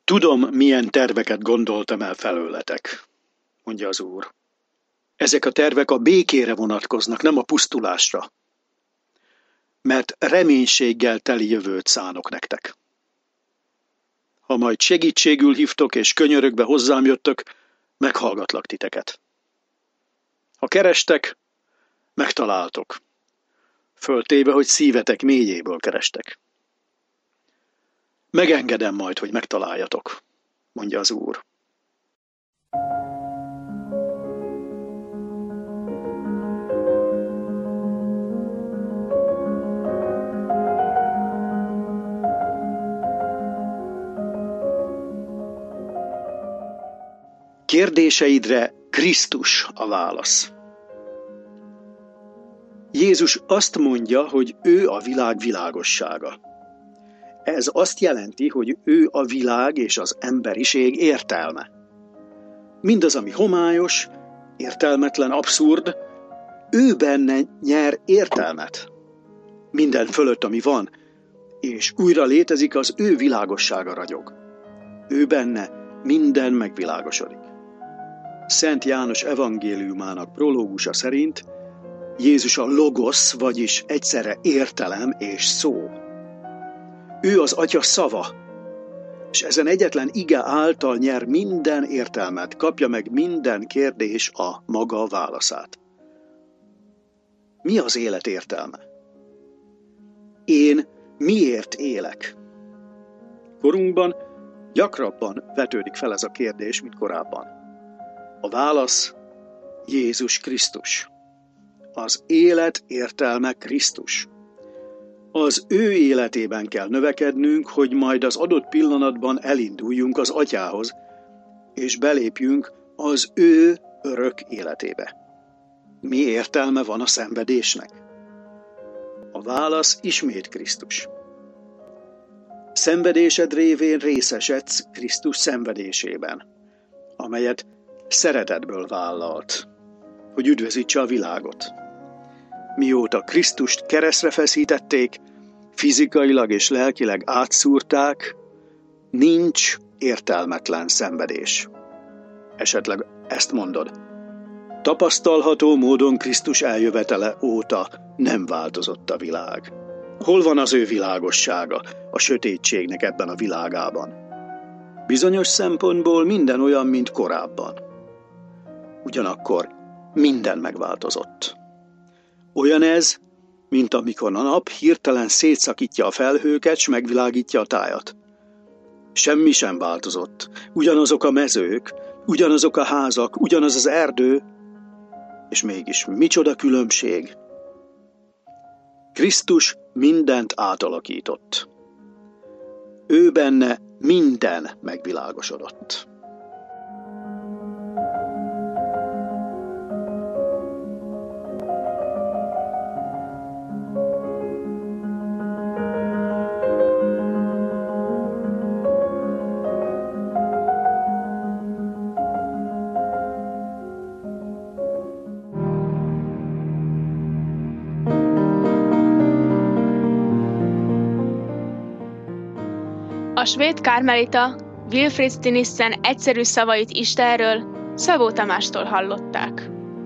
Tudom, milyen terveket gondoltam el felőletek, mondja az Úr. Ezek a tervek a békére vonatkoznak, nem a pusztulásra. Mert reménységgel teli jövőt szánok nektek. Ha majd segítségül hívtok és könyörögve hozzám jöttök, meghallgatlak titeket. Ha kerestek, megtaláltok. Föltéve, hogy szívetek mélyéből kerestek. Megengedem majd, hogy megtaláljatok, mondja az Úr. Kérdéseidre Krisztus a válasz. Jézus azt mondja, hogy ő a világ világossága. Ez azt jelenti, hogy ő a világ és az emberiség értelme. Mindaz, ami homályos, értelmetlen, abszurd, ő benne nyer értelmet. Minden fölött, ami van, és újra létezik, az ő világossága ragyog. Ő benne minden megvilágosodik. Szent János evangéliumának prológusa szerint Jézus a logosz, vagyis egyszerre értelem és szó. Ő az Atya szava, és ezen egyetlen ige által nyer minden értelmet, kapja meg minden kérdés a maga válaszát. Mi az élet értelme? Én miért élek? Korunkban gyakrabban vetődik fel ez a kérdés, mint korábban. A válasz Jézus Krisztus. Az élet értelme Krisztus. Az ő életében kell növekednünk, hogy majd az adott pillanatban elinduljunk az Atyához, és belépjünk az ő örök életébe. Mi értelme van a szenvedésnek? A válasz ismét Krisztus. Szenvedésed révén részesedsz Krisztus szenvedésében, amelyet szeretetből vállalt, hogy üdvözítse a világot. Mióta Krisztust keresztre feszítették, fizikailag és lelkileg átszúrták, nincs értelmetlen szenvedés. Esetleg ezt mondod. Tapasztalható módon Krisztus eljövetele óta nem változott a világ. Hol van az ő világossága a sötétségnek ebben a világában? Bizonyos szempontból minden olyan, mint korábban. Ugyanakkor minden megváltozott. Olyan ez, mint amikor a nap hirtelen szétszakítja a felhőket, s megvilágítja a tájat. Semmi sem változott. Ugyanazok a mezők, ugyanazok a házak, ugyanaz az erdő, és mégis micsoda különbség. Krisztus mindent átalakított. Ő benne minden megvilágosodott. A svéd karmelita Wilfrid Stinissen egyszerű szavait Istenről Szabó Tamástól hallották.